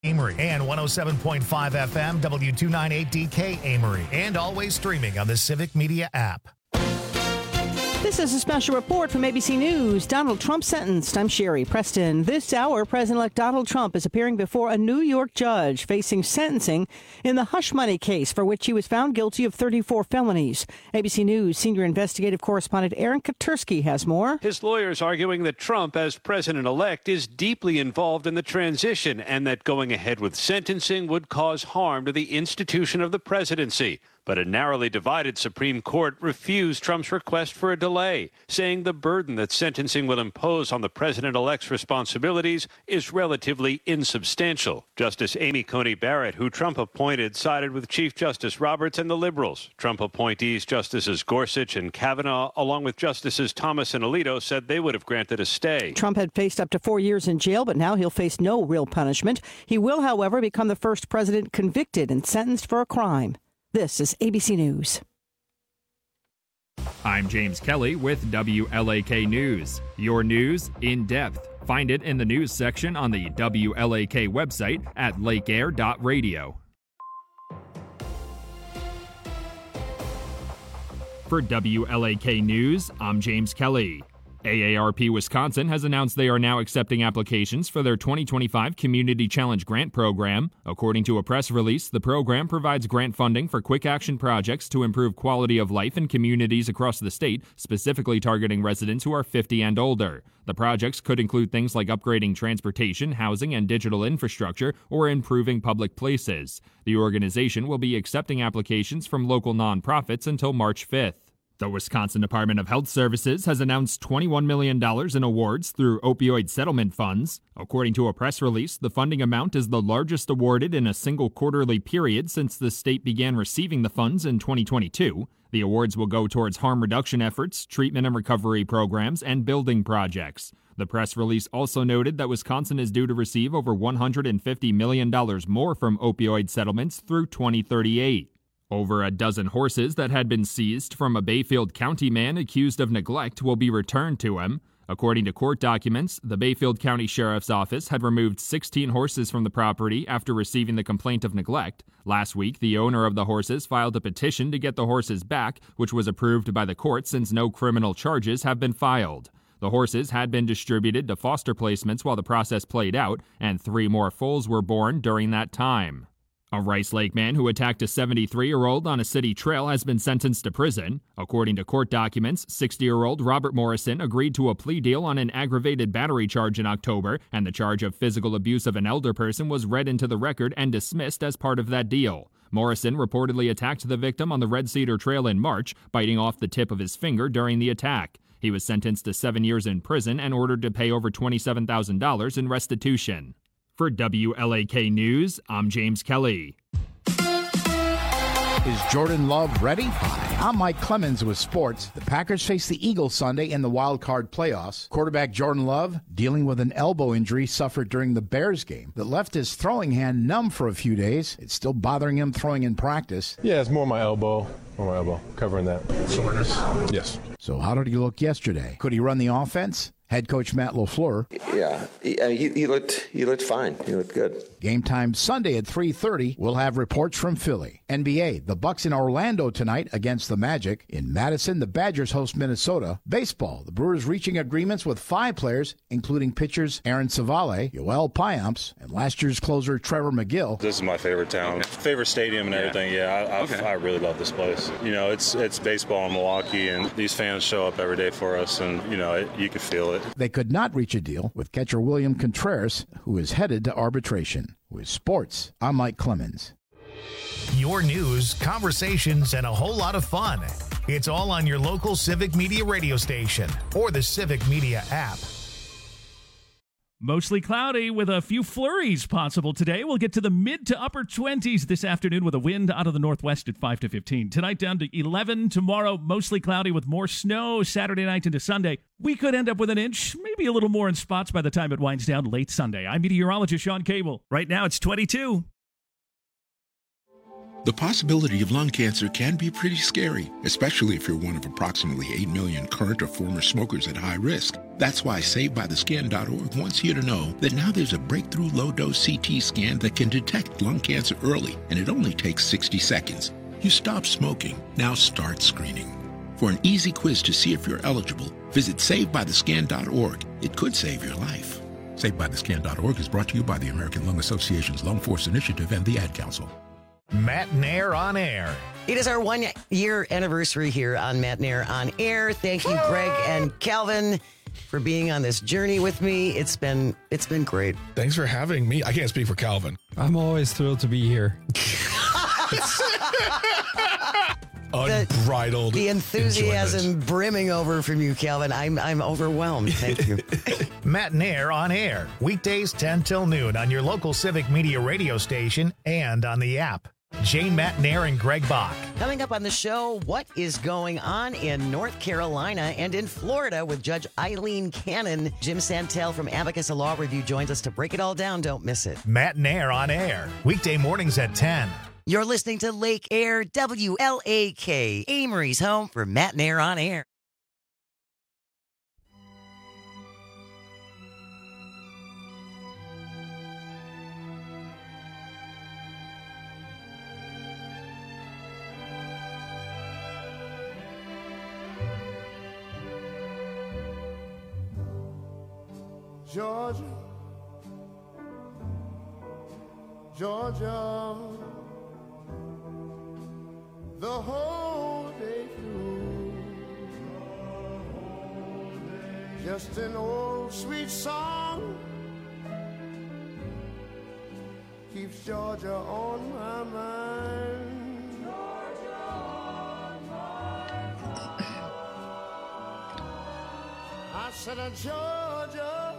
Amory and 107.5 FM W298DK Amory, and always streaming on the Civic Media app. This is a special report from ABC News. Donald Trump sentenced. I'm Sherry Preston. This hour, President-elect Donald Trump is appearing before a New York judge facing sentencing in the hush money case for which he was found guilty of 34 felonies. ABC News senior investigative correspondent Aaron Katersky has more. His lawyers arguing that Trump, as president-elect, is deeply involved in the transition and that going ahead with sentencing would cause harm to the institution of the presidency. But a narrowly divided Supreme Court refused Trump's request for a delay, saying the burden that sentencing will impose on the president-elect's responsibilities is relatively insubstantial. Justice Amy Coney Barrett, who Trump appointed, sided with Chief Justice Roberts and the liberals. Trump appointees Justices Gorsuch and Kavanaugh, along with Justices Thomas and Alito, said they would have granted a stay. Trump had faced up to 4 years in jail, but now he'll face no real punishment. He will, however, become the first president convicted and sentenced for a crime. This is ABC News. I'm James Kelly with WLAK News. Your news in depth. Find it in the news section on the WLAK website at lakeair.radio. For WLAK News, I'm James Kelly. AARP Wisconsin has announced they are now accepting applications for their 2025 Community Challenge Grant Program. According to a press release, the program provides grant funding for quick action projects to improve quality of life in communities across the state, specifically targeting residents who are 50 and older. The projects could include things like upgrading transportation, housing, and digital infrastructure, or improving public places. The organization will be accepting applications from local nonprofits until March 5th. The Wisconsin Department of Health Services has announced $21 million in awards through opioid settlement funds. According to a press release, the funding amount is the largest awarded in a single quarterly period since the state began receiving the funds in 2022. The awards will go towards harm reduction efforts, treatment and recovery programs, and building projects. The press release also noted that Wisconsin is due to receive over $150 million more from opioid settlements through 2038. Over a dozen horses that had been seized from a Bayfield County man accused of neglect will be returned to him. According to court documents, the Bayfield County Sheriff's Office had removed 16 horses from the property after receiving the complaint of neglect. Last week, the owner of the horses filed a petition to get the horses back, which was approved by the court since no criminal charges have been filed. The horses had been distributed to foster placements while the process played out, and 3 more foals were born during that time. A Rice Lake man who attacked a 73-year-old on a city trail has been sentenced to prison. According to court documents, 60-year-old Robert Morrison agreed to a plea deal on an aggravated battery charge in October, and the charge of physical abuse of an elder person was read into the record and dismissed as part of that deal. Morrison reportedly attacked the victim on the Red Cedar Trail in March, biting off the tip of his finger during the attack. He was sentenced to 7 years in prison and ordered to pay over $27,000 in restitution. For WLAK News, I'm James Kelly. Is Jordan Love ready? Hi, I'm Mike Clemens with sports. The Packers face the Eagles Sunday in the wild card playoffs. Quarterback Jordan Love dealing with an elbow injury suffered during the Bears game that left his throwing hand numb for a few days. It's still bothering him throwing in practice. Yeah, it's more my elbow. Covering that. Soreness? Yes. So how did he look yesterday? Could he run the offense? Head coach Matt LaFleur. Yeah, he looked fine. He looked good. Game time Sunday at 3:30. We'll have reports from Philly. NBA, the Bucks in Orlando tonight against the Magic. In Madison, the Badgers host Minnesota. Baseball, the Brewers reaching agreements with 5 players, including pitchers Aaron Savale, Yoel Payamps, and last year's closer Trevor McGill. This is my favorite town, favorite stadium and everything. Yeah, I really love this place. You know, it's baseball in Milwaukee, and these fans show up every day for us, and you can feel it. They could not reach a deal with catcher William Contreras, who is headed to arbitration. With sports, I'm Mike Clemens. Your news, conversations, and a whole lot of fun. It's all on your local Civic Media radio station or the Civic Media app. Mostly cloudy with a few flurries possible today. We'll get to the mid to upper 20s this afternoon with a wind out of the northwest at 5 to 15. Tonight down to 11. Tomorrow mostly cloudy with more snow. Saturday night into Sunday, we could end up with an inch, maybe a little more in spots by the time it winds down late Sunday. I'm meteorologist Sean Cable. Right now it's 22. The possibility of lung cancer can be pretty scary, especially if you're one of approximately 8 million current or former smokers at high risk. That's why SaveByTheScan.org wants you to know that now there's a breakthrough low-dose CT scan that can detect lung cancer early, and it only takes 60 seconds. You stop smoking, now start screening. For an easy quiz to see if you're eligible, visit SaveByTheScan.org. It could save your life. SaveByTheScan.org is brought to you by the American Lung Association's Lung Force Initiative and the Ad Council. Matt Nair on Air. It is our 1-year anniversary here on Matt Nair on Air. Thank you, Greg and Calvin, for being on this journey with me. It's been great. Thanks for having me. I can't speak for Calvin. I'm always thrilled to be here. Unbridled. The enthusiasm enjoyment. brimming over from you, Calvin. I'm overwhelmed. Thank you. Matt Nair on Air. Weekdays 10 till noon on your local Civic Media radio station and on the app. Jane, Matt Nair, and Greg Bach. Coming up on the show, what is going on in North Carolina and in Florida with Judge Eileen Cannon? Jim Santel from Abacus Law Review joins us to break it all down. Don't miss it. Matt Nair on Air. Weekday mornings at 10. You're listening to Lake Air, WLAK, Amory's home for Matt Nair on Air. Georgia, Georgia, the whole day through, just an old sweet song keeps Georgia on my mind. Georgia on my mind. I said, Georgia.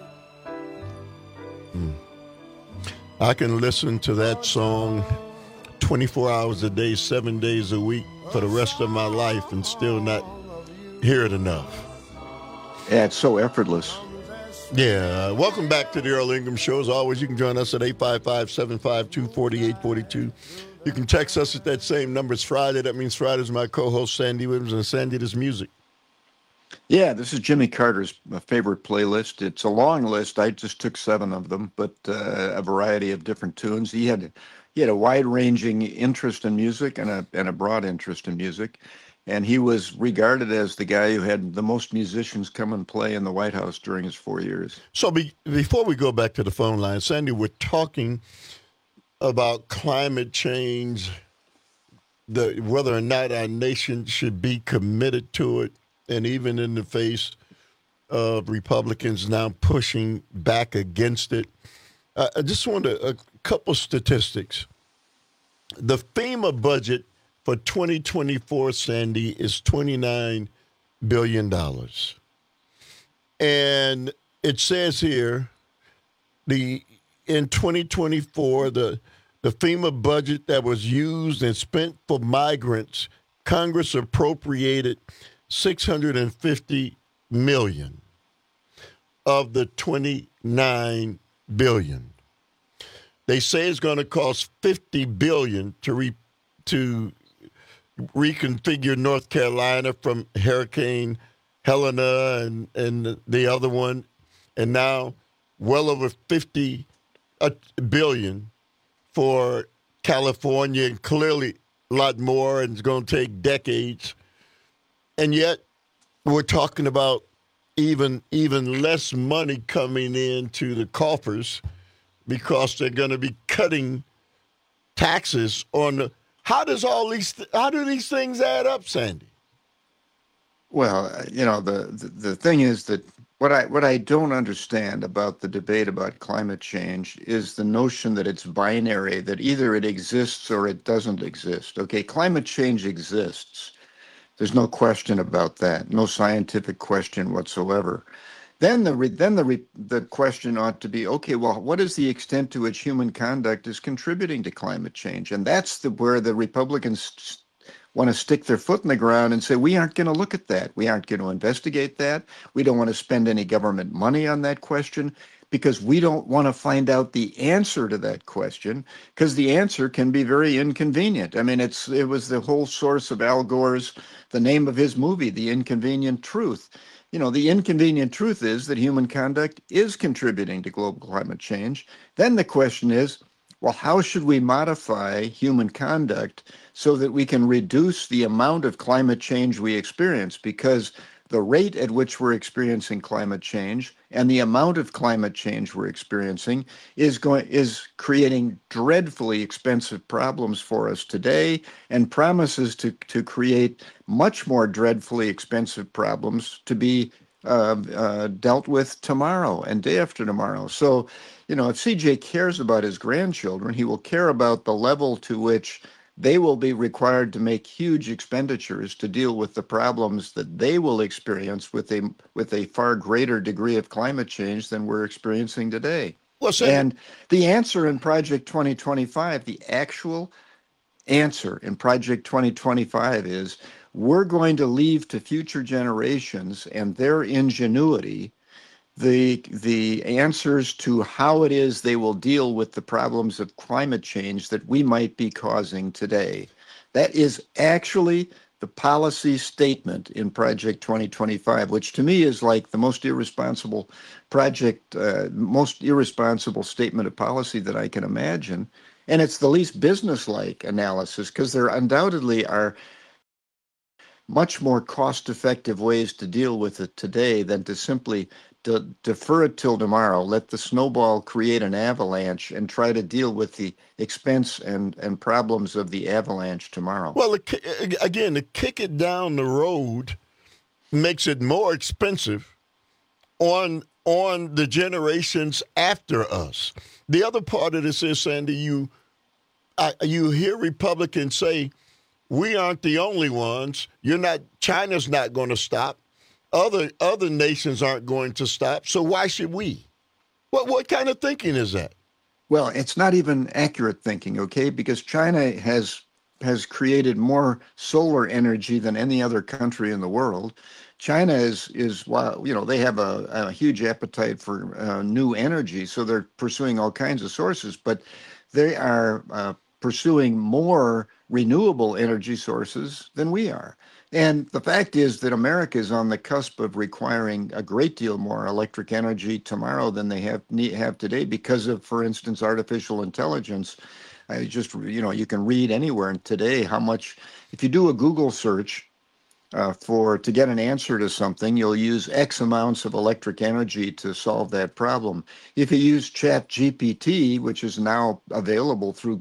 I can listen to that song 24 hours a day, 7 days a week for the rest of my life and still not hear it enough. Yeah, it's so effortless. Yeah. Welcome back to the Earl Ingham Show. As always, you can join us at 855-752-4842. You can text us at that same number. It's Friday. That means Friday's my co-host, Sandy Williams, and Sandy, this music. Yeah, this is Jimmy Carter's favorite playlist. It's a long list. I just took 7 of them, but a variety of different tunes. He had a wide-ranging interest in music and a broad interest in music, and he was regarded as the guy who had the most musicians come and play in the White House during his 4 years. So before we go back to the phone line, Sandy, we're talking about climate change, whether or not our nation should be committed to it. And even in the face of Republicans now pushing back against it. I just want a couple statistics. The FEMA budget for 2024, Sandy, is $29 billion. And it says here, in 2024, the FEMA budget that was used and spent for migrants, Congress appropriated $650 million of the $29 billion. They say it's going to cost $50 billion to reconfigure North Carolina from Hurricane Helena and the other one, and now well over $50 billion for California, and clearly a lot more, and it's going to take decades. And yet, we're talking about even less money coming into the coffers because they're going to be cutting taxes on how do these things add up, Sandy? Well, the thing is that what I don't understand about the debate about climate change is the notion that it's binary, that either it exists or it doesn't exist. Okay, climate change exists. There's no question about that. No scientific question whatsoever. Then the question ought to be, okay, well, what is the extent to which human conduct is contributing to climate change? And that's where the Republicans want to stick their foot in the ground and say, we aren't going to look at that. We aren't going to investigate that. We don't want to spend any government money on that question. because we don't want to find out the answer to that question, because the answer can be very inconvenient. I mean, it was the whole source of Al Gore's, the name of his movie, The Inconvenient Truth. You know, the inconvenient truth is that human conduct is contributing to global climate change. Then the question is, well, how should we modify human conduct so that we can reduce the amount of climate change we experience? Because the rate at which we're experiencing climate change and the amount of climate change we're experiencing is creating dreadfully expensive problems for us today, and promises to create much more dreadfully expensive problems to be dealt with tomorrow and day after tomorrow. So, you know, if CJ cares about his grandchildren, he will care about the level to which they will be required to make huge expenditures to deal with the problems that they will experience with a far greater degree of climate change than we're experiencing today. And the answer in Project 2025, the actual answer in Project 2025 is we're going to leave to future generations and their ingenuity the answers to how it is they will deal with the problems of climate change that we might be causing today. That is actually the policy statement in Project 2025, which to me is like the most irresponsible most irresponsible statement of policy that I can imagine. And it's the least businesslike analysis, because there undoubtedly are much more cost-effective ways to deal with it today than to simply defer it till tomorrow, let the snowball create an avalanche, and try to deal with the expense and problems of the avalanche tomorrow. Well, again, to kick it down the road makes it more expensive on the generations after us. The other part of this is, Sandy, you hear Republicans say, we aren't the only ones. China's not going to stop. Other nations aren't going to stop. So why should we? What kind of thinking is that? Well, it's not even accurate thinking, okay? Because China has created more solar energy than any other country in the world. China is they have a huge appetite for new energy, so they're pursuing all kinds of sources, but they are pursuing more renewable energy sources than we are. And the fact is that America is on the cusp of requiring a great deal more electric energy tomorrow than they have today because of, for instance, artificial intelligence. You can read anywhere today how much, if you do a Google search to get an answer to something, you'll use X amounts of electric energy to solve that problem. If you use ChatGPT, which is now available through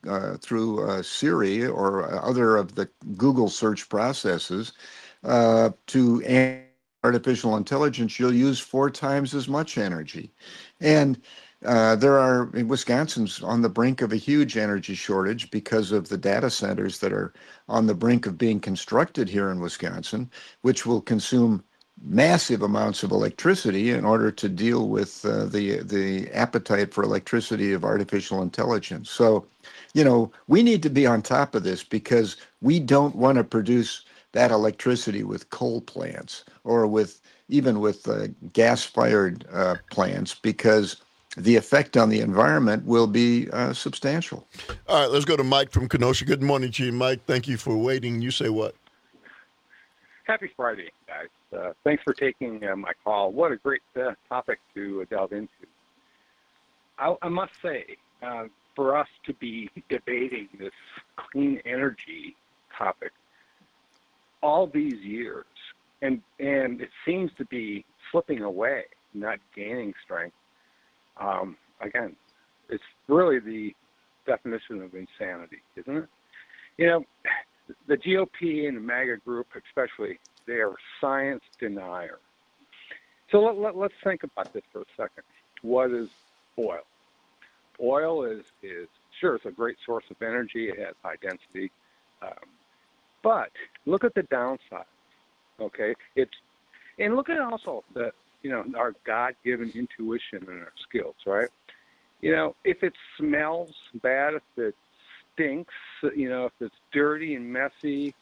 Siri or other of the Google search processes, to answer artificial intelligence, you'll use 4 times as much energy. And Wisconsin's on the brink of a huge energy shortage because of the data centers that are on the brink of being constructed here in Wisconsin, which will consume massive amounts of electricity in order to deal with the appetite for electricity of artificial intelligence. So, we need to be on top of this, because we don't want to produce that electricity with coal plants or even with gas-fired plants, because the effect on the environment will be substantial. All right, let's go to Mike from Kenosha. Good morning to you, Mike. Thank you for waiting. You say what? Happy Friday, guys. Thanks for taking my call. What a great topic to delve into. I must say, for us to be debating this clean energy topic all these years, and it seems to be slipping away, not gaining strength. Again, it's really the definition of insanity, isn't it? The GOP and the MAGA group, especially, they are science deniers. So let's think about this for a second. What is oil? Oil is sure, it's a great source of energy. It has high density. But look at the downside, okay? And look at also our God-given intuition and our skills, right? If it smells bad, if it stinks, if it's dirty and messy,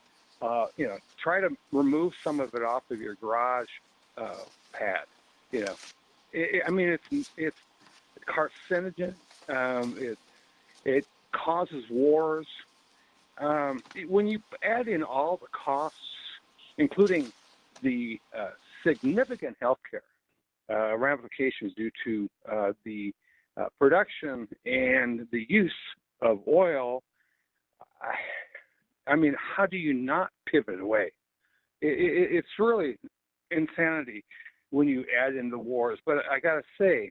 try to remove some of it off of your garage pad. it's carcinogen. It causes wars. When you add in all the costs, including the significant healthcare ramifications due to the production and the use of oil, how do you not pivot away? It's really insanity when you add in the wars. But I got to say,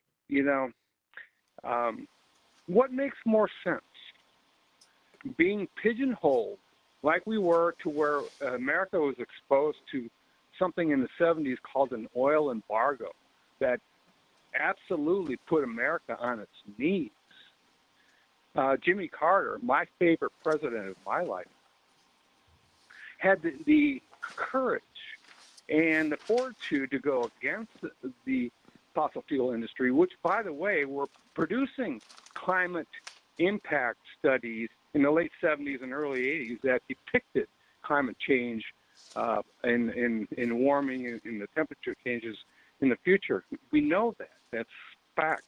what makes more sense? Being pigeonholed like we were to where America was exposed to something in the 70s called an oil embargo that absolutely put America on its knees. Jimmy Carter, my favorite president of my life, had the courage and the fortitude to go against the fossil fuel industry, which, by the way, were producing climate impact studies in the late 70s and early 80s that depicted climate change in warming and the temperature changes in the future. We know that. That's fact.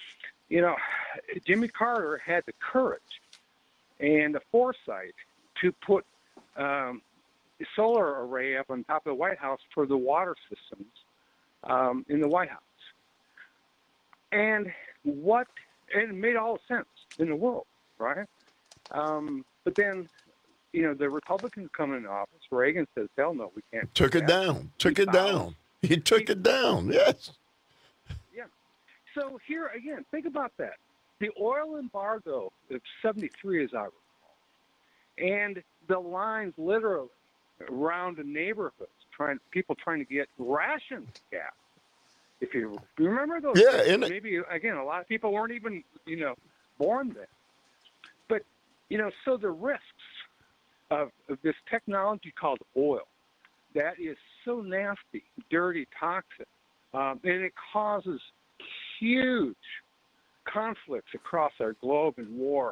Jimmy Carter had the courage and the foresight to put a solar array up on top of the White House for the water systems in the White House. And it made all the sense in the world, right? But then, the Republicans come into office. Reagan says, hell no, we can't. Took it down. He took it down, yes. Yeah. So here, again, think about that. The oil embargo of 73, as I recall, and the lines literally around the neighborhoods, people trying to get rations of gas. If you remember those days, maybe, again, a lot of people weren't even, born then. But, so the risks of this technology called oil, that is so nasty, dirty, toxic, and it causes huge conflicts across our globe and war,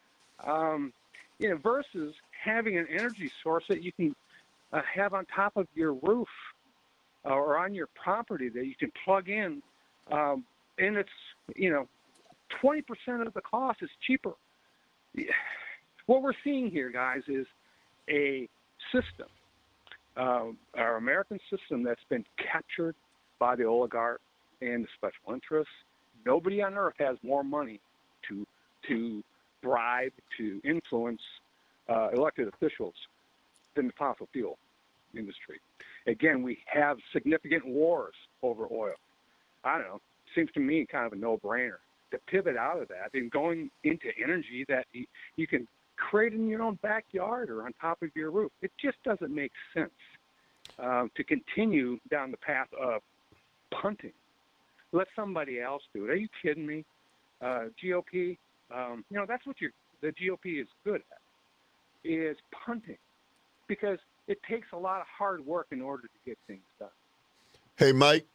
versus having an energy source that you can have on top of your roof or on your property that you can plug in, and it's, 20% of the cost is cheaper. What we're seeing here, guys, is a system, our American system that's been captured by the oligarchs and the special interests. Nobody on earth has more money to bribe, to influence elected officials than the fossil fuel industry. Again, we have significant wars over oil. I don't know. Seems to me kind of a no-brainer to pivot out of that and going into energy that you can create in your own backyard or on top of your roof. It just doesn't make sense to continue down the path of punting. Let somebody else do it. Are you kidding me? GOP, that's what the GOP is good at, is punting, because it takes a lot of hard work in order to get things done. Hey, Mike,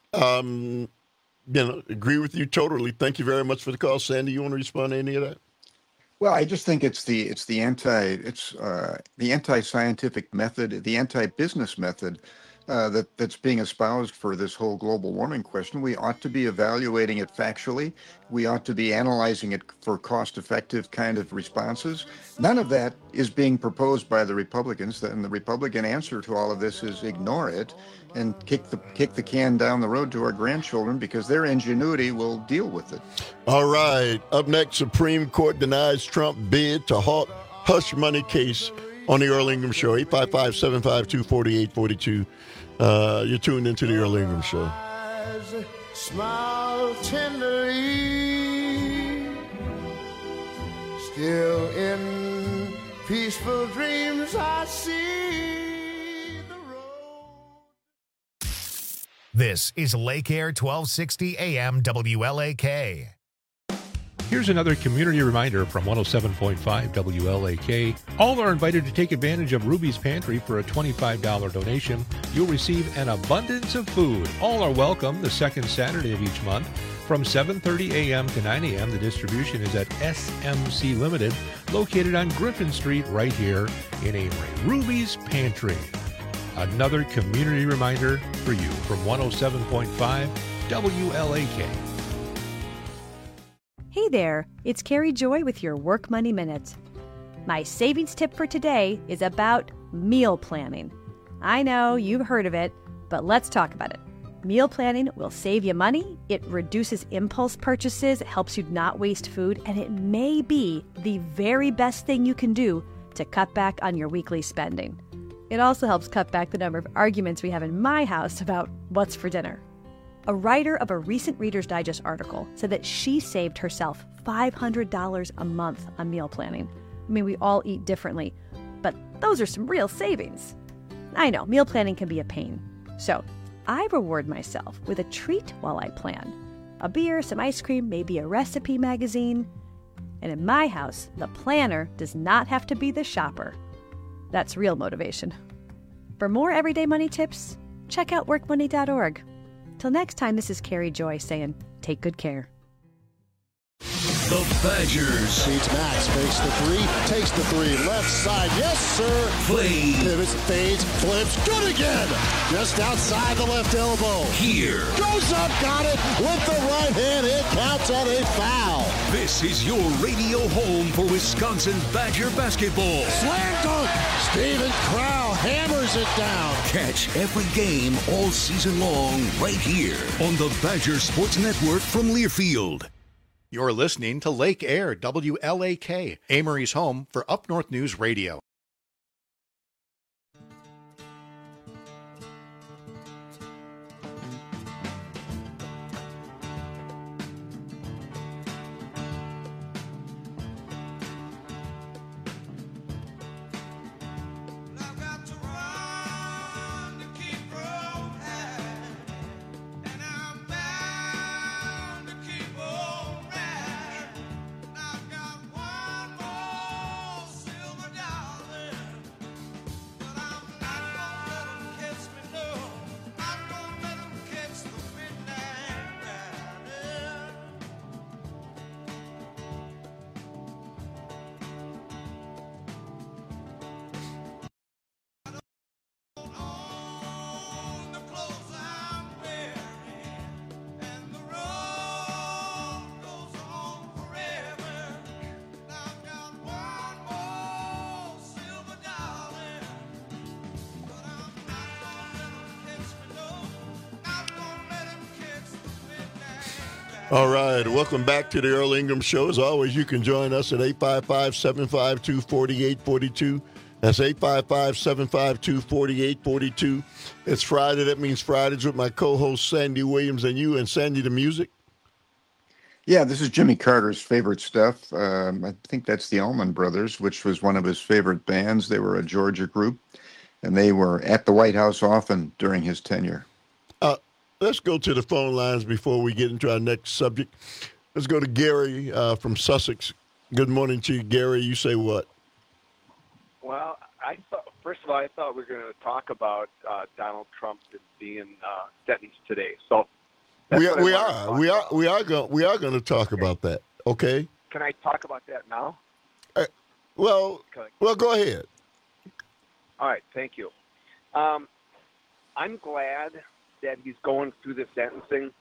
agree with you totally. Thank you very much for the call. Sandy, you want to respond to any of that? Well, I just think it's the anti-scientific method, the anti-business method that's being espoused for this whole global warming question. We ought to be evaluating it factually. We ought to be analyzing it for cost-effective kind of responses. None of that is being proposed by the Republicans, and the Republican answer to all of this is ignore it and kick the can down the road to our grandchildren, because their ingenuity will deal with it. All right. Up next, Supreme Court denies Trump bid to halt hush money case on the Earl Ingram Show. 855-752-4842. You're tuned into the Earl Ingram Show. Smile tenderly, still in peaceful dreams I see the road. This is Lake Air 1260 AM WLAK. Here's another community reminder from 107.5 WLAK. All are invited to take advantage of Ruby's Pantry for a $25 donation. You'll receive an abundance of food. All are welcome the second Saturday of each month. From 7:30 a.m. to 9 a.m., the distribution is at SMC Limited, located on Griffin Street right here in Amory. Ruby's Pantry. Another community reminder for you from 107.5 WLAK. Hey there, it's Carrie Joy with your Work Money Minute. My savings tip for today is about meal planning. I know you've heard of it, but let's talk about it. Meal planning will save you money, it reduces impulse purchases, it helps you not waste food, and it may be the very best thing you can do to cut back on your weekly spending. It also helps cut back the number of arguments we have in my house about what's for dinner. A writer of a recent Reader's Digest article said that she saved herself $500 a month on meal planning. I mean, we all eat differently, but those are some real savings. I know, meal planning can be a pain. So I reward myself with a treat while I plan. A beer, some ice cream, maybe a recipe magazine. And in my house, the planner does not have to be the shopper. That's real motivation. For more everyday money tips, check out workmoney.org. Till next time, this is Carrie Joy saying, take good care. The Badgers. Beats Max, fakes the three, takes the three, left side, yes sir. Play. Pivots, fades, flips, good again. Just outside the left elbow. Here. Goes up, got it, with the right hand, it counts at a foul. This is your radio home for Wisconsin Badger basketball. Slam dunk, Steven Crowl hammers it down. Catch every game all season long right here on the Badger Sports Network from Learfield. You're listening to Lake Air, WLAK, Amory's home for Up North News Radio. All right, welcome back to the Earl Ingram Show. As always, you can join us at 855-752-4842. That's 855-752-4842. It's Friday. That means Fridays with my co-host Sandy Williams and you. And Sandy, the music? Yeah, this is Jimmy Carter's favorite stuff. I think that's the Allman Brothers, which was one of his favorite bands. They were a Georgia group, and they were at the White House often during his tenure. Let's go to the phone lines before we get into our next subject. Let's go to Gary from Sussex. Good morning to you, Gary. You say what? Well, first of all, I thought we were going to talk about Donald Trump being sentenced today. So we are going to talk about that. Okay. Can I talk about that now? Well, go ahead. All right. Thank you. I'm glad that he's going through the sentencing.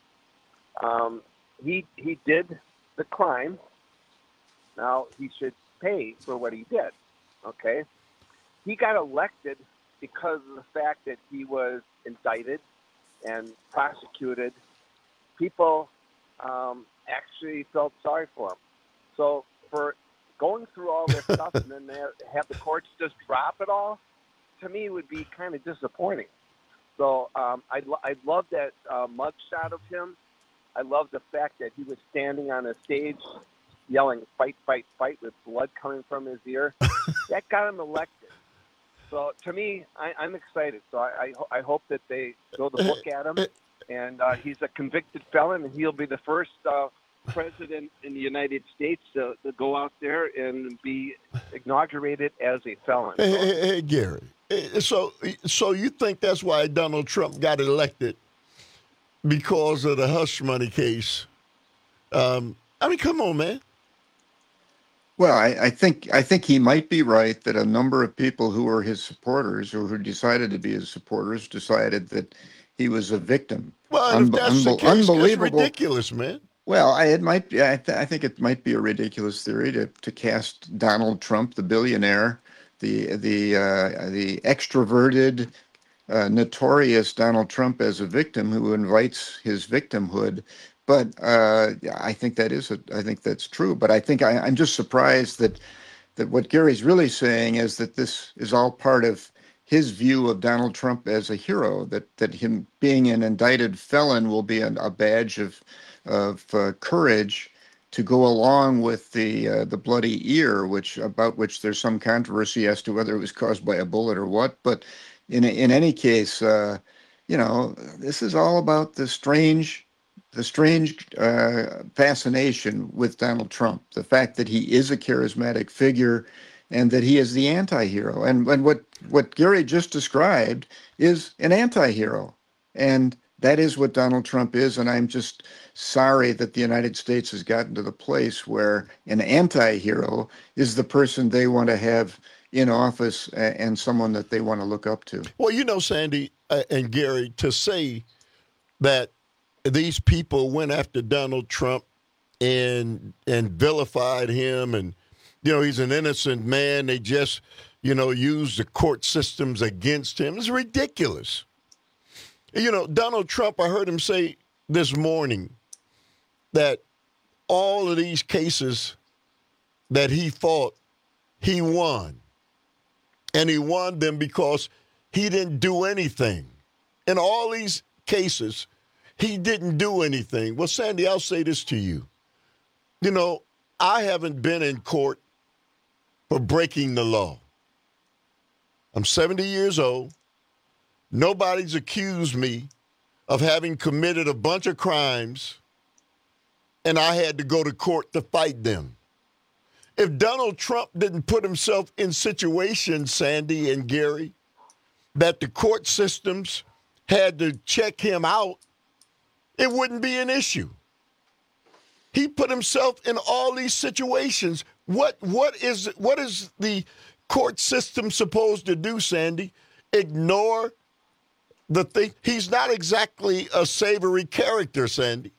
He did the crime. Now he should pay for what he did. Okay. He got elected because of the fact that he was indicted and prosecuted. People actually felt sorry for him. So for going through all this stuff and then have the courts just drop it all, to me would be kind of disappointing. So I love that mugshot of him. I love the fact that he was standing on a stage yelling, "Fight, fight, fight," with blood coming from his ear. That got him elected. So to me, I'm excited. So I hope that they throw the book at him. And he's a convicted felon, and he'll be the first president in the United States to go out there and be inaugurated as a felon. Hey, Gary. So you think that's why Donald Trump got elected, because of the hush money case? I mean, come on, man. Well, I think he might be right that a number of people who were his supporters or who decided to be his supporters decided that he was a victim. Well, if that's the case, that's ridiculous, man. Well, it might be. I think it might be a ridiculous theory to cast Donald Trump, the billionaire, the extroverted, notorious Donald Trump, as a victim who invites his victimhood. But I think that's true. But I think I'm just surprised that what Gary's really saying is that this is all part of his view of Donald Trump as a hero. That him being an indicted felon will be a badge of courage to go along with the bloody ear, about which there's some controversy as to whether it was caused by a bullet or what. But in any case, this is all about the strange fascination with Donald Trump, the fact that he is a charismatic figure and that he is the anti-hero. And what Gary just described is an anti-hero. And that is what Donald Trump is. And I'm just sorry that the United States has gotten to the place where an anti-hero is the person they want to have in office and someone that they want to look up to. Well, Sandy and Gary, to say that these people went after Donald Trump and vilified him, and he's an innocent man, they just used the court systems against him, it's ridiculous. Donald Trump, I heard him say this morning that all of these cases that he fought, he won. And he won them because he didn't do anything. In all these cases, he didn't do anything. Well, Sandy, I'll say this to you. I haven't been in court for breaking the law. I'm 70 years old. Nobody's accused me of having committed a bunch of crimes, and I had to go to court to fight them. If Donald Trump didn't put himself in situations, Sandy and Gary, that the court systems had to check him out, it wouldn't be an issue. He put himself in all these situations. What is the court system supposed to do, Sandy? Ignore the thing? He's not exactly a savory character, Sandy.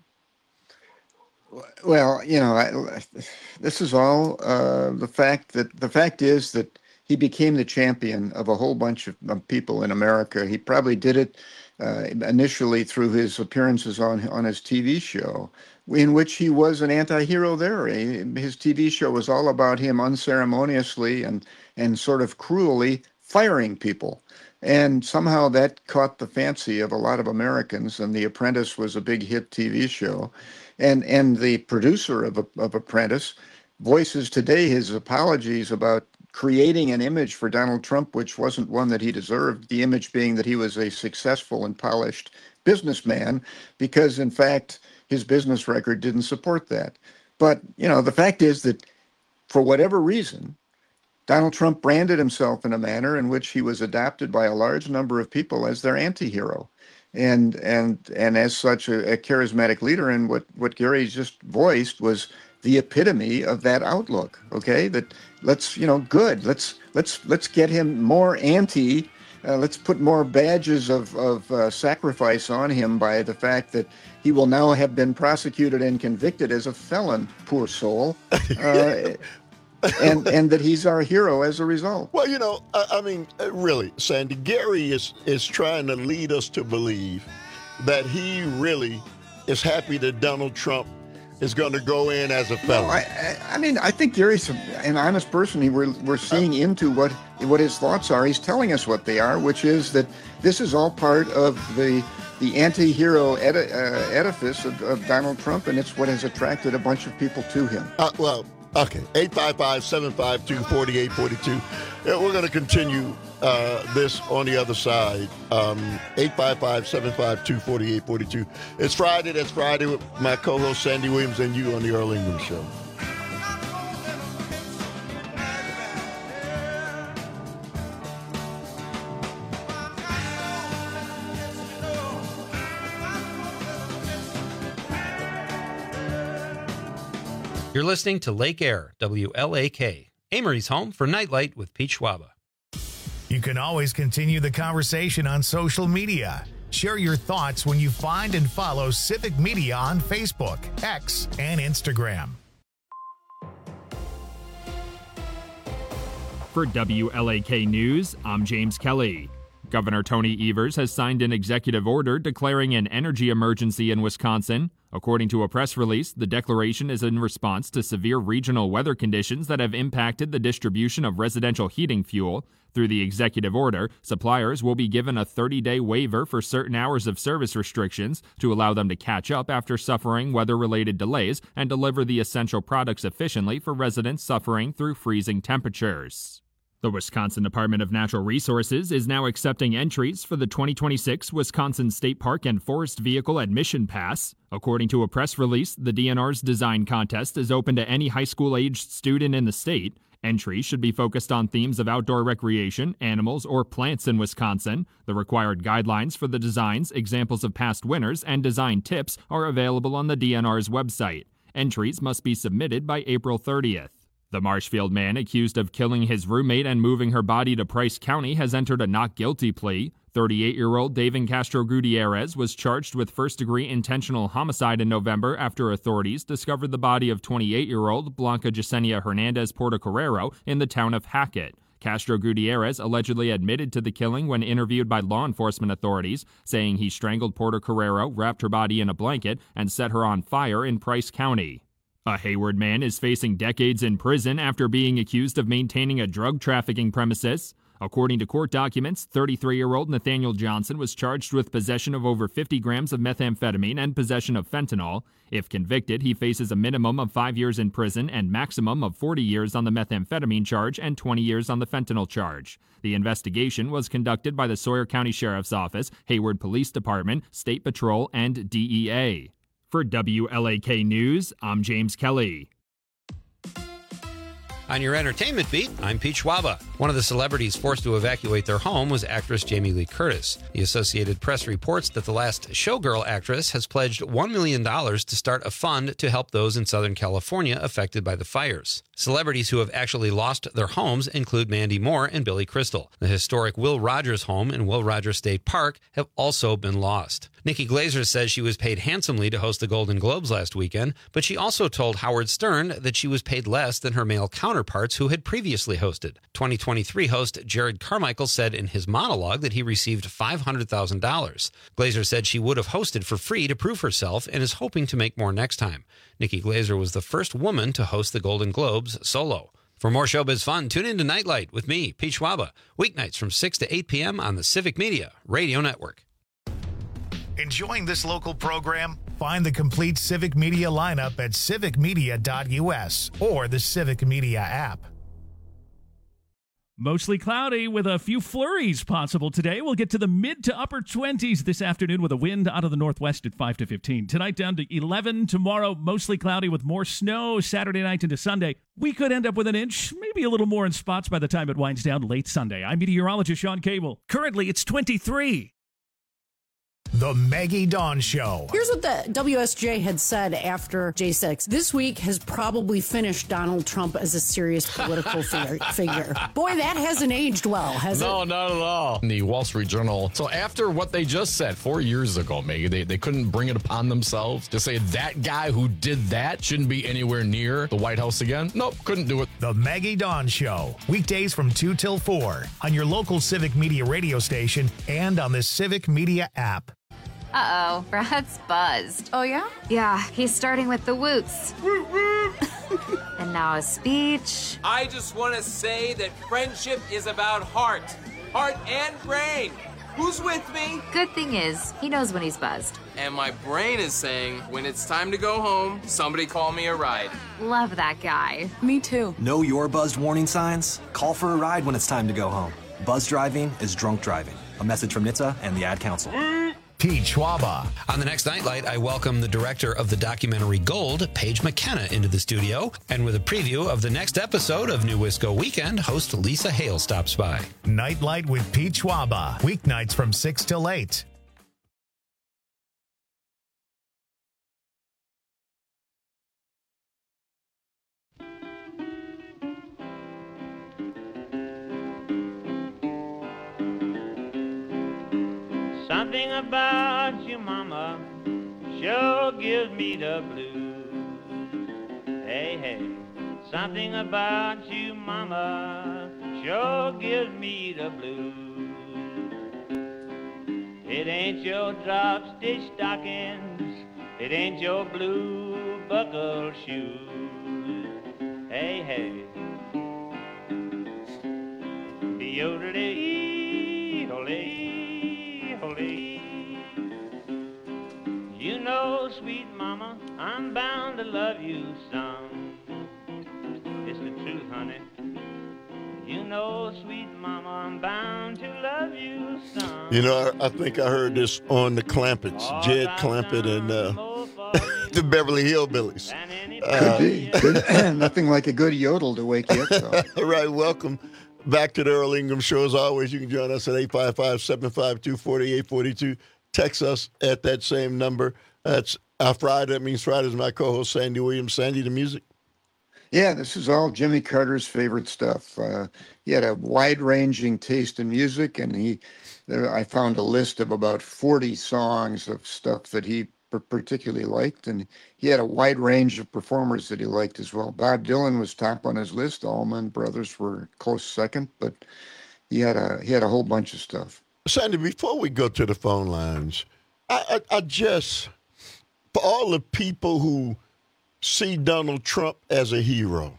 Well, this is all the fact is that he became the champion of a whole bunch of people in America. He probably did it initially through his appearances on his TV show, in which he was an anti-hero there. His TV show was all about him unceremoniously and sort of cruelly firing people. And somehow that caught the fancy of a lot of Americans, and The Apprentice was a big hit TV show. And the producer of Apprentice voices today his apologies about creating an image for Donald Trump, which wasn't one that he deserved, the image being that he was a successful and polished businessman, because, in fact, his business record didn't support that. But, the fact is that for whatever reason, Donald Trump branded himself in a manner in which he was adopted by a large number of people as their anti-hero. And as such a charismatic leader. And what Gary just voiced was the epitome of that outlook. Okay, that let's get him more anti. Let's put more badges of sacrifice on him by the fact that he will now have been prosecuted and convicted as a felon. Poor soul. And that he's our hero as a result. Well, really, Sandy, Gary is trying to lead us to believe that he really is happy that Donald Trump is going to go in as a felon. I think Gary's an honest person. We're seeing into what his thoughts are. He's telling us what they are, which is that this is all part of the anti-hero edifice of Donald Trump, and it's what has attracted a bunch of people to him. Okay, 855-752-4842. We're going to continue this on the other side. 855-752-4842. It's Friday. That's Friday with my co-host Sandy Williams and you on the Earl Ingram Show. You're listening to Lake Air, WLAK, Amory's home for Nightlight with Pete Schwaba. You can always continue the conversation on social media. Share your thoughts when you find and follow Civic Media on Facebook, X, and Instagram. For WLAK News, I'm James Kelly. Governor Tony Evers has signed an executive order declaring an energy emergency in Wisconsin. According to a press release, the declaration is in response to severe regional weather conditions that have impacted the distribution of residential heating fuel. Through the executive order, suppliers will be given a 30-day waiver for certain hours of service restrictions to allow them to catch up after suffering weather-related delays and deliver the essential products efficiently for residents suffering through freezing temperatures. The Wisconsin Department of Natural Resources is now accepting entries for the 2026 Wisconsin State Park and Forest Vehicle Admission Pass. According to a press release, the DNR's design contest is open to any high school-aged student in the state. Entries should be focused on themes of outdoor recreation, animals, or plants in Wisconsin. The required guidelines for the designs, examples of past winners, and design tips are available on the DNR's website. Entries must be submitted by April 30th. The Marshfield man accused of killing his roommate and moving her body to Price County has entered a not guilty plea. 38-year-old David Castro Gutierrez was charged with first-degree intentional homicide in November after authorities discovered the body of 28-year-old Blanca Yesenia Hernandez Portocarrero in the town of Hackett. Castro Gutierrez allegedly admitted to the killing when interviewed by law enforcement authorities, saying he strangled Portocarrero, wrapped her body in a blanket, and set her on fire in Price County. A Hayward man is facing decades in prison after being accused of maintaining a drug trafficking premises. According to court documents, 33-year-old Nathaniel Johnson was charged with possession of over 50 grams of methamphetamine and possession of fentanyl. If convicted, he faces a minimum of 5 years in prison and maximum of 40 years on the methamphetamine charge and 20 years on the fentanyl charge. The investigation was conducted by the Sawyer County Sheriff's Office, Hayward Police Department, State Patrol, and DEA. For WLAK News, I'm James Kelly. On your entertainment beat, I'm Pete Schwaba. One of the celebrities forced to evacuate their home was actress Jamie Lee Curtis. The Associated Press reports that the last Showgirl actress has pledged $1 million to start a fund to help those in Southern California affected by the fires. Celebrities who have actually lost their homes include Mandy Moore and Billy Crystal. The historic Will Rogers home in Will Rogers State Park have also been lost. Nikki Glaser says she was paid handsomely to host the Golden Globes last weekend, but she also told Howard Stern that she was paid less than her male counterparts who had previously hosted. 2023 host Jared Carmichael said in his monologue that he received $500,000. Glaser said she would have hosted for free to prove herself and is hoping to make more next time. Nikki Glaser was the first woman to host the Golden Globes solo. For more showbiz fun, tune in to Nightlight with me, Pete Schwaba, weeknights from 6 to 8 p.m. on the Civic Media Radio Network. Enjoying this local program? Find the complete Civic Media lineup at civicmedia.us or the Civic Media app. Mostly cloudy with a few flurries possible today. We'll get to the mid to upper 20s this afternoon with a wind out of the northwest at 5 to 15. Tonight down to 11. Tomorrow, mostly cloudy with more snow Saturday night into Sunday. We could end up with an inch, maybe a little more in spots by the time it winds down late Sunday. I'm meteorologist Sean Cable. Currently, it's 23. The Maggie Dawn Show. Here's what the WSJ had said after J6. This week has probably finished Donald Trump as a serious political figure. Boy, that hasn't aged well, has it? No, not at all. In the Wall Street Journal. So after what they just said 4 years ago, Maggie, they couldn't bring it upon themselves to say that guy who did that shouldn't be anywhere near the White House again. Nope, couldn't do it. The Maggie Dawn Show. Weekdays from 2 till 4 on your local Civic Media radio station and on the Civic Media app. Uh-oh, Brad's buzzed. Oh, yeah? Yeah, he's starting with the woots. And now a speech. I just want to say that friendship is about heart and brain. Who's with me? Good thing is, he knows when he's buzzed. And my brain is saying, when it's time to go home, somebody call me a ride. Love that guy. Me too. Know your buzzed warning signs? Call for a ride when it's time to go home. Buzz driving is drunk driving. A message from NHTSA and the Ad Council. Pete Schwaba. On the next Nightlight, I welcome the director of the documentary Gold, Paige McKenna, into the studio. And with a preview of the next episode of New Wisco Weekend, host Lisa Hale stops by. Nightlight with Pete Schwaba. Weeknights from 6 till 8. Something about you, mama, sure gives me the blues. Hey, hey, something about you, mama, sure gives me the blues. It ain't your drop-stitch stockings, it ain't your blue buckle shoes. Hey, hey, yodelee, holy, holy. You know, sweet mama, I'm bound to love you some. It's the truth, honey. You know, sweet mama, I'm bound to love you some. You know, I think I heard this on the Clampetts, Jed Clampett and the Beverly Hillbillies. Could be. Nothing like a good yodel to wake you up. So. Right, welcome back to the Earl Ingram Show. As always, you can join us at 855-752-4842. Text us at that same number. That's our Friday. That means Friday is my co-host, Sandy Williams. Sandy, the music? Yeah, this is all Jimmy Carter's favorite stuff. He had a wide-ranging taste in music, and I found a list of about 40 songs of stuff that he particularly liked, and he had a wide range of performers that he liked as well. Bob Dylan was top on his list. Allman Brothers were close second, but he had a whole bunch of stuff. Sandy, before we go to the phone lines, I just, for all the people who see Donald Trump as a hero,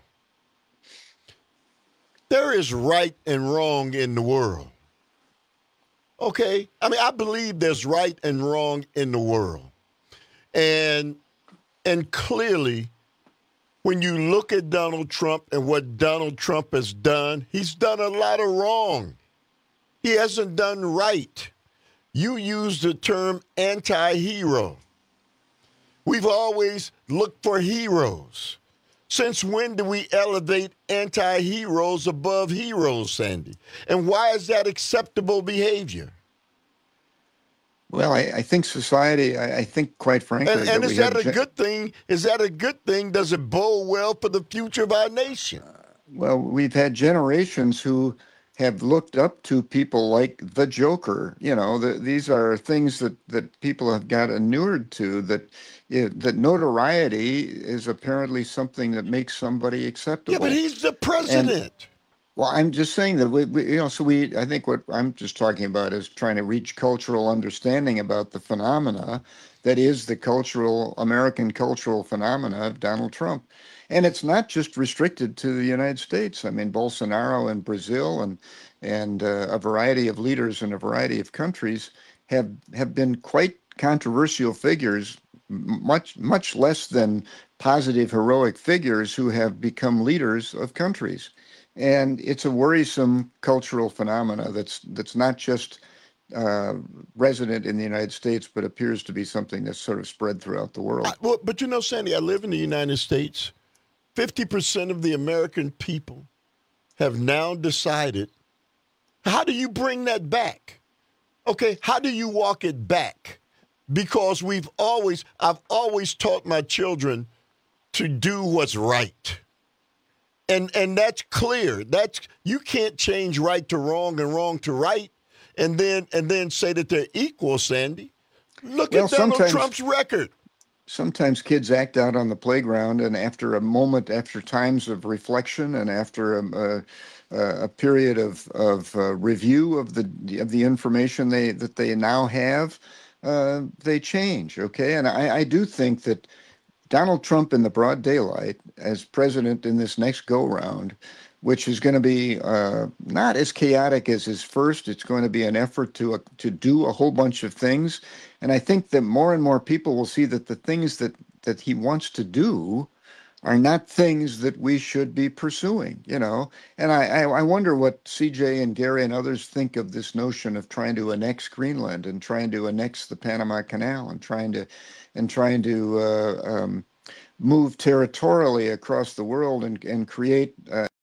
there is right and wrong in the world. Okay? I mean, I believe there's right and wrong in the world. And clearly, when you look at Donald Trump and what Donald Trump has done, he's done a lot of wrong. He hasn't done right. You use the term anti-hero. We've always looked for heroes. Since when do we elevate anti-heroes above heroes, Sandy? And why is that acceptable behavior? Well, I think society, I think, quite frankly... And is that a good thing? Is that a good thing? Does it bode well for the future of our nation? Well, we've had generations who have looked up to people like the Joker. You know, these are things that people have got inured to, that notoriety is apparently something that makes somebody acceptable. Yeah, but he's the president. Well, I'm just saying that I think what I'm just talking about is trying to reach cultural understanding about the phenomena that is the American cultural phenomena of Donald Trump. And it's not just restricted to the United States. I mean, Bolsonaro in Brazil and a variety of leaders in a variety of countries have been quite controversial figures, much less than positive, heroic figures who have become leaders of countries. And it's a worrisome cultural phenomena that's not just resident in the United States, but appears to be something that's sort of spread throughout the world. But you know, Sandy, I live in the United States. 50% of the American people have now decided, how do you bring that back? Okay, how do you walk it back? Because I've always taught my children to do what's right. And that's clear. You can't change right to wrong and wrong to right and then say that they're equal, Sandy. Look at Donald Trump's record. Sometimes kids act out on the playground, and after times of reflection and after a period of review of the information that they now have, they change. Okay, and I do think that Donald Trump in the broad daylight as president in this next go-round, which is going to be not as chaotic as his first. It's going to be an effort to do a whole bunch of things. And I think that more and more people will see that the things that he wants to do are not things that we should be pursuing, you know. And I wonder what CJ and Gary and others think of this notion of trying to annex Greenland and trying to annex the Panama Canal and trying to move territorially across the world and create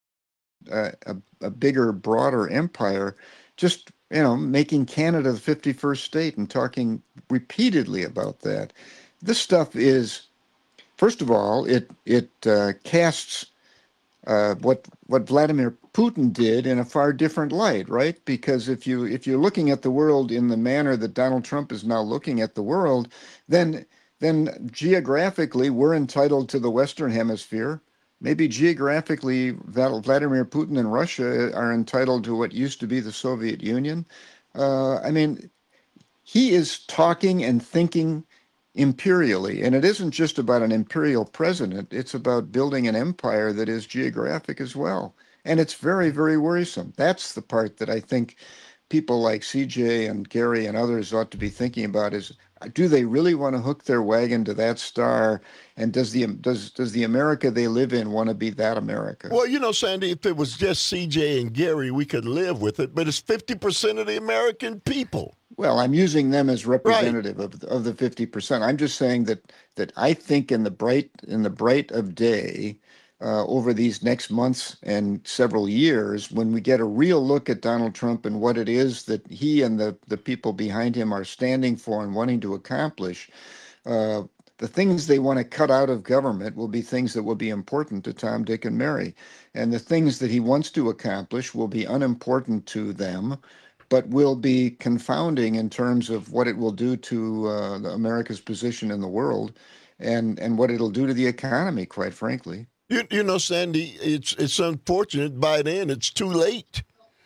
a bigger, broader empire, just, you know, making Canada the 51st state and talking repeatedly about that. This stuff is, first of all, it casts what Vladimir Putin did in a far different light, right? Because if you're looking at the world in the manner that Donald Trump is now looking at the world, then geographically we're entitled to the Western Hemisphere. Maybe geographically, Vladimir Putin and Russia are entitled to what used to be the Soviet Union. I mean, he is talking and thinking imperially, and it isn't just about an imperial president. It's about building an empire that is geographic as well. And it's very, very worrisome. That's the part that I think people like CJ and Gary and others ought to be thinking about is, do they really want to hook their wagon to that star? And does the America they live in want to be that America? Well, you know, Sandy, if it was just CJ and Gary, we could live with it. But it's 50% of the American people. Well, I'm using them as representative of the 50%. I'm just saying that I think in the bright of day, over these next months and several years, when we get a real look at Donald Trump and what it is that he and the people behind him are standing for and wanting to accomplish, the things they want to cut out of government will be things that will be important to Tom, Dick, and Mary. And the things that he wants to accomplish will be unimportant to them, but will be confounding in terms of what it will do to America's position in the world and what it'll do to the economy, quite frankly. You know, Sandy, it's unfortunate. By then, it's too late.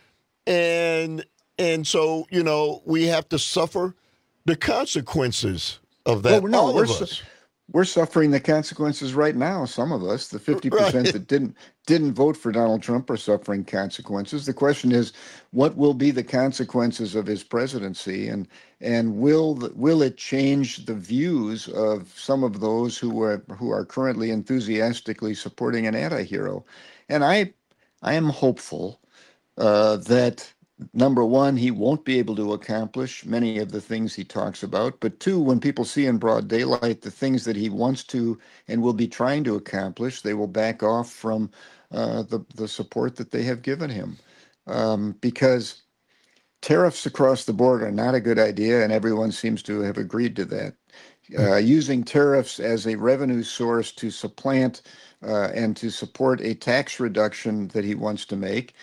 And so, you know, we have to suffer the consequences of that. Well, no, we're suffering the consequences right now. Some of us, the 50% that didn't vote for Donald Trump, are suffering consequences. The question is, what will be the consequences of his presidency, and will it change the views of some of those who are currently enthusiastically supporting an anti-hero? And I am hopeful that, number one, he won't be able to accomplish many of the things he talks about. But two, when people see in broad daylight the things that he wants to and will be trying to accomplish, they will back off from the support that they have given him. Because tariffs across the board are not a good idea, and everyone seems to have agreed to that. Using tariffs as a revenue source to supplant and to support a tax reduction that he wants to make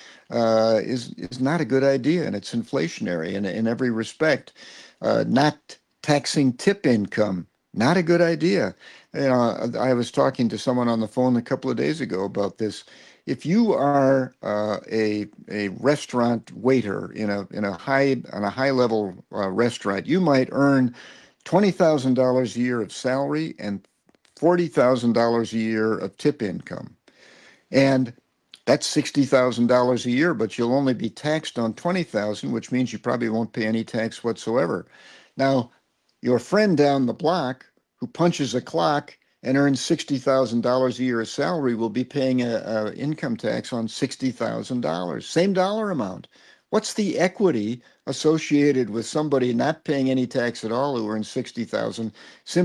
is not a good idea, and it's inflationary in every respect. Not taxing tip income, not a good idea. You know, I was talking to someone on the phone a couple of days ago about this. If you are a restaurant waiter in a high level restaurant, you might earn $20,000 a year of salary and $40,000 a year of tip income. And that's $60,000 a year, but you'll only be taxed on $20,000, which means you probably won't pay any tax whatsoever. Now, your friend down the block who punches a clock and earns $60,000 a year of salary will be paying a income tax on $60,000, same dollar amount. What's the equity associated with somebody not paying any tax at all who earns $60,000